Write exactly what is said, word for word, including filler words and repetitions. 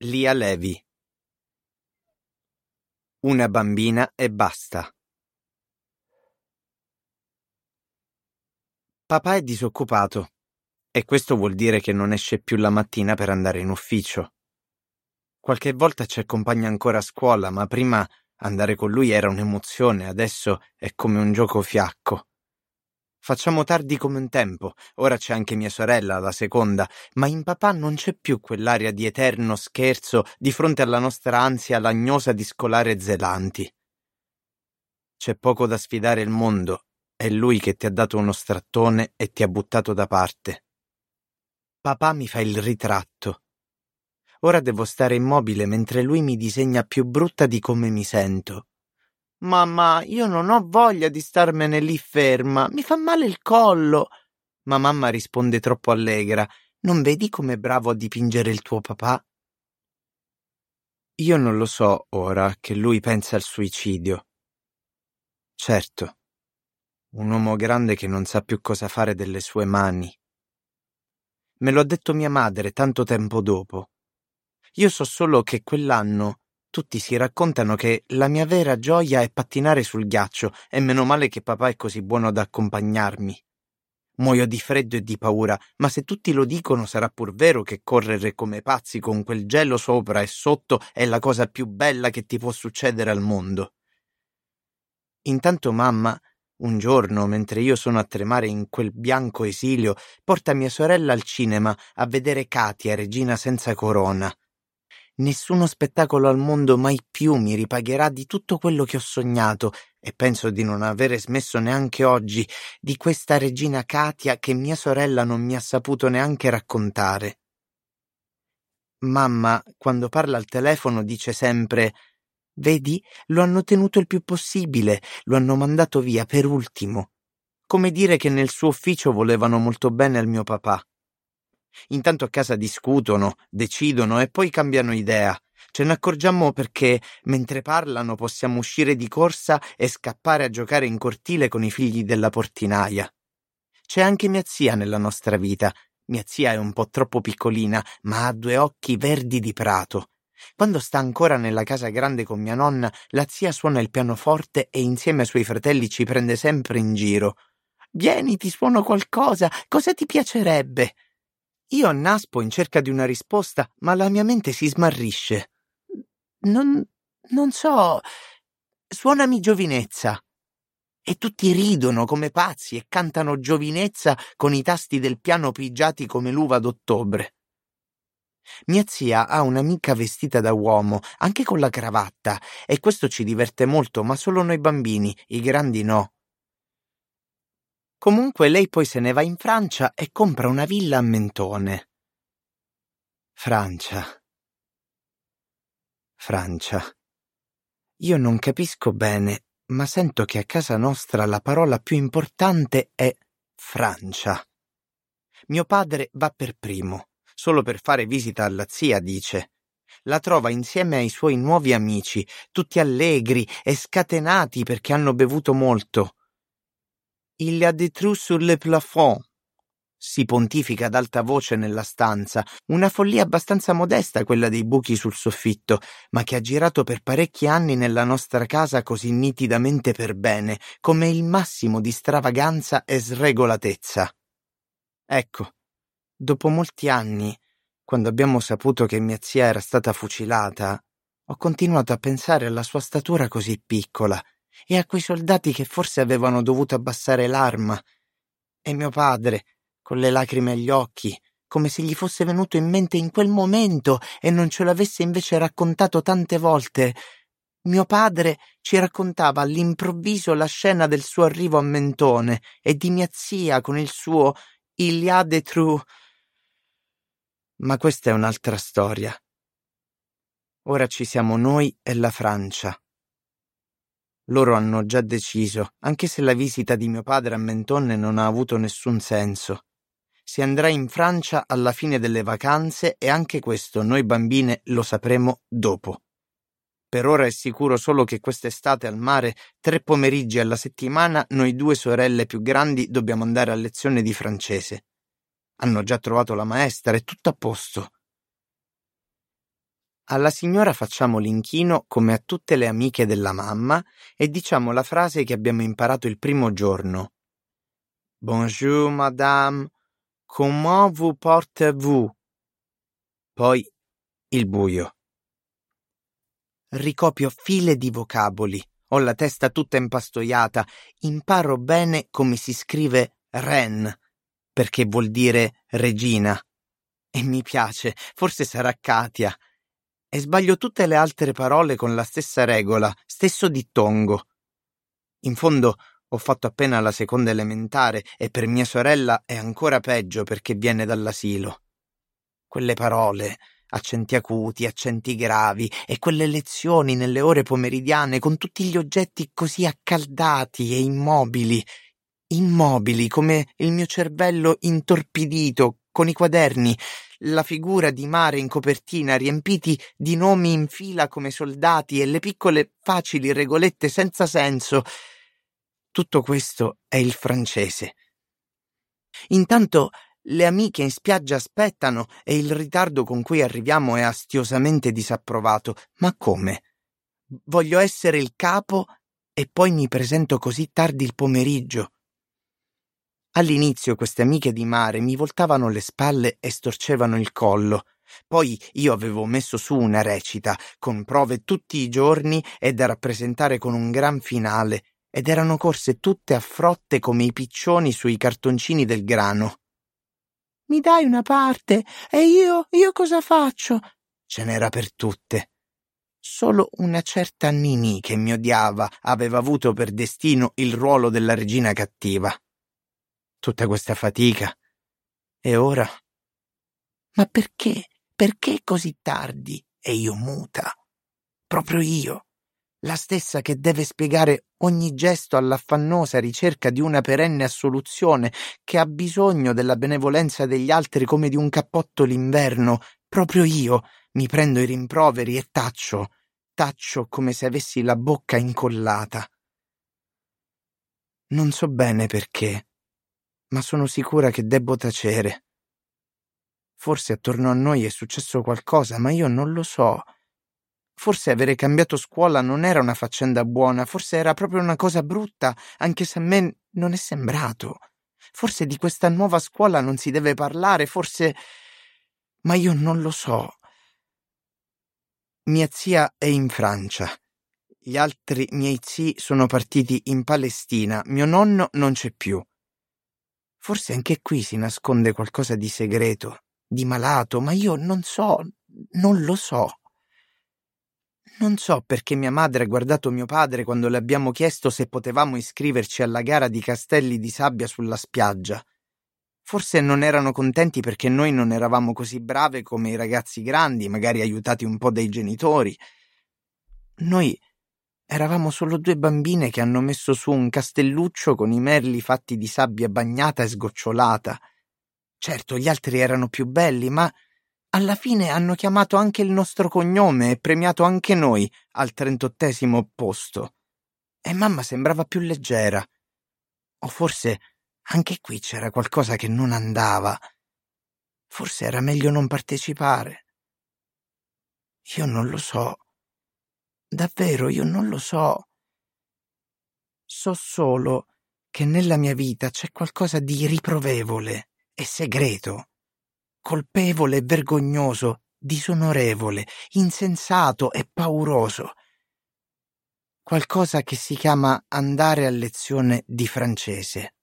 Lia Levi. Una bambina e basta. Papà è disoccupato e questo vuol dire che non esce più la mattina per andare in ufficio. Qualche volta ci accompagna ancora a scuola, ma prima andare con lui era un'emozione, adesso è come un gioco fiacco. Facciamo tardi come un tempo, ora c'è anche mia sorella, la seconda, ma in papà non c'è più quell'aria di eterno scherzo di fronte alla nostra ansia lagnosa di scolare zelanti. C'è poco da sfidare il mondo, è lui che ti ha dato uno strattone e ti ha buttato da parte. Papà mi fa il ritratto. Ora devo stare immobile mentre lui mi disegna più brutta di come mi sento. Mamma, io non ho voglia di starmene lì ferma, mi fa male il collo. Ma mamma risponde troppo allegra. Non vedi com'è bravo a dipingere il tuo papà? Io non lo so ora che lui pensa al suicidio. Certo, un uomo grande che non sa più cosa fare delle sue mani. Me lo ha detto mia madre tanto tempo dopo. Io so solo che quell'anno tutti si raccontano che la mia vera gioia è pattinare sul ghiaccio e meno male che papà è così buono ad accompagnarmi. Muoio di freddo e di paura, ma se tutti lo dicono sarà pur vero che correre come pazzi con quel gelo sopra e sotto è la cosa più bella che ti può succedere al mondo. Intanto mamma, un giorno, mentre io sono a tremare in quel bianco esilio, porta mia sorella al cinema a vedere Katia, regina senza corona. Nessuno spettacolo al mondo mai più mi ripagherà di tutto quello che ho sognato, e penso di non avere smesso neanche oggi, di questa regina Katia che mia sorella non mi ha saputo neanche raccontare. Mamma, quando parla al telefono, dice sempre: «Vedi, lo hanno tenuto il più possibile, lo hanno mandato via per ultimo». Come dire che nel suo ufficio volevano molto bene al mio papà. Intanto a casa discutono, decidono e poi cambiano idea. Ce ne accorgiamo perché, mentre parlano, possiamo uscire di corsa e scappare a giocare in cortile con i figli della portinaia. C'è anche mia zia nella nostra vita. Mia zia è un po' troppo piccolina, ma ha due occhi verdi di prato. Quando sta ancora nella casa grande con mia nonna, la zia suona il pianoforte e insieme ai suoi fratelli ci prende sempre in giro. «Vieni, ti suono qualcosa, cosa ti piacerebbe?» Io annaspo in cerca di una risposta, ma la mia mente si smarrisce. Non, non so, suonami Giovinezza. E tutti ridono come pazzi e cantano Giovinezza con i tasti del piano pigiati come l'uva d'ottobre. Mia zia ha un'amica vestita da uomo, anche con la cravatta, e questo ci diverte molto, ma solo noi bambini, i grandi no. Comunque lei poi se ne va in Francia e compra una villa a Mentone. Francia. Francia. Io non capisco bene, ma sento che a casa nostra la parola più importante è Francia. Mio padre va per primo, solo per fare visita alla zia, dice. La trova insieme ai suoi nuovi amici, tutti allegri e scatenati perché hanno bevuto molto. Il y a des trous sur le plafond. Si pontifica ad alta voce nella stanza, una follia abbastanza modesta quella dei buchi sul soffitto, ma che ha girato per parecchi anni nella nostra casa così nitidamente per bene, come il massimo di stravaganza e sregolatezza. Ecco, dopo molti anni, quando abbiamo saputo che mia zia era stata fucilata, ho continuato a pensare alla sua statura così piccola e a quei soldati che forse avevano dovuto abbassare l'arma, e mio padre, con le lacrime agli occhi, come se gli fosse venuto in mente in quel momento e non ce l'avesse invece raccontato tante volte. Mio padre ci raccontava all'improvviso la scena del suo arrivo a Mentone e di mia zia con il suo «Il y a des trous». Ma questa è un'altra storia. Ora ci siamo noi e la Francia. Loro hanno già deciso, anche se la visita di mio padre a Mentone non ha avuto nessun senso. Si andrà in Francia alla fine delle vacanze e anche questo noi bambine lo sapremo dopo. Per ora è sicuro solo che quest'estate al mare, tre pomeriggi alla settimana, noi due sorelle più grandi dobbiamo andare a lezione di francese. Hanno già trovato la maestra, è tutto a posto. Alla signora facciamo l'inchino come a tutte le amiche della mamma e diciamo la frase che abbiamo imparato il primo giorno. Bonjour madame, comment vous portez-vous? Poi il buio. Ricopio file di vocaboli, ho la testa tutta impastoiata, imparo bene come si scrive Ren, perché vuol dire regina. E mi piace, forse sarà Katia. E sbaglio tutte le altre parole con la stessa regola, stesso dittongo. In fondo ho fatto appena la seconda elementare e per mia sorella è ancora peggio perché viene dall'asilo. Quelle parole, accenti acuti, accenti gravi e quelle lezioni nelle ore pomeridiane con tutti gli oggetti così accaldati e immobili, immobili come il mio cervello intorpidito con i quaderni, la figura di Mare in copertina riempiti di nomi in fila come soldati e le piccole facili regolette senza senso. Tutto questo è il francese. Intanto le amiche in spiaggia aspettano e il ritardo con cui arriviamo è astiosamente disapprovato. Ma come? Voglio essere il capo e poi mi presento così tardi il pomeriggio. All'inizio queste amiche di Mare mi voltavano le spalle e storcevano il collo. Poi io avevo messo su una recita, con prove tutti i giorni e da rappresentare con un gran finale, ed erano corse tutte a frotte come i piccioni sui cartoncini del grano. Mi dai una parte? E io? Io cosa faccio? Ce n'era per tutte. Solo una certa Nini che mi odiava aveva avuto per destino il ruolo della regina cattiva. Tutta questa fatica. E ora? Ma perché? Perché così tardi? E io muta. Proprio io. La stessa che deve spiegare ogni gesto all'affannosa ricerca di una perenne assoluzione, che ha bisogno della benevolenza degli altri come di un cappotto l'inverno. Proprio io mi prendo i rimproveri e taccio, taccio come se avessi la bocca incollata. Non so bene perché, ma sono sicura che debbo tacere. Forse attorno a noi è successo qualcosa, ma io non lo so. Forse avere cambiato scuola non era una faccenda buona, forse era proprio una cosa brutta, anche se a me non è sembrato. Forse di questa nuova scuola non si deve parlare, forse... ma io non lo so. Mia zia è in Francia. Gli altri miei zii sono partiti in Palestina. Mio nonno non c'è più. Forse anche qui si nasconde qualcosa di segreto, di malato, ma io non so, non lo so. Non so perché mia madre ha guardato mio padre quando le abbiamo chiesto se potevamo iscriverci alla gara di castelli di sabbia sulla spiaggia. Forse non erano contenti perché noi non eravamo così brave come i ragazzi grandi, magari aiutati un po' dai genitori. Noi eravamo solo due bambine che hanno messo su un castelluccio con i merli fatti di sabbia bagnata e sgocciolata. Certo, gli altri erano più belli, ma alla fine hanno chiamato anche il nostro cognome e premiato anche noi al trentottesimo posto. E mamma sembrava più leggera. O forse anche qui c'era qualcosa che non andava. Forse era meglio non partecipare. Io non lo so. Davvero, io non lo so. So solo che nella mia vita c'è qualcosa di riprovevole e segreto. Colpevole e vergognoso, disonorevole, insensato e pauroso. Qualcosa che si chiama andare a lezione di francese.